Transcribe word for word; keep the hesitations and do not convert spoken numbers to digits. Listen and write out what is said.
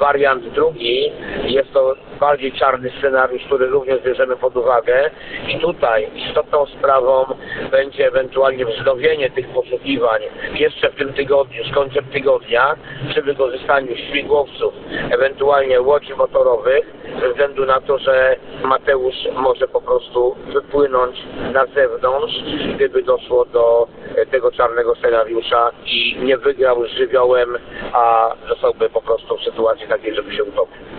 wariant drugi, jest to bardziej czarny scenariusz, który również bierzemy pod uwagę i tutaj istotną sprawą będzie ewentualnie wznowienie tych poszukiwań jeszcze w tym tygodniu, z końcem tygodnia, przy wykorzystaniu śmigłowców, ewentualnie łodzi motorowych, ze względu na to, że Mateusz może po prostu wypłynąć na zewnątrz, gdyby doszło do tego czarnego scenariusza i nie wygrał z żywiołem, a zostałby po prostu w sytuacji takiej, żeby się utopił.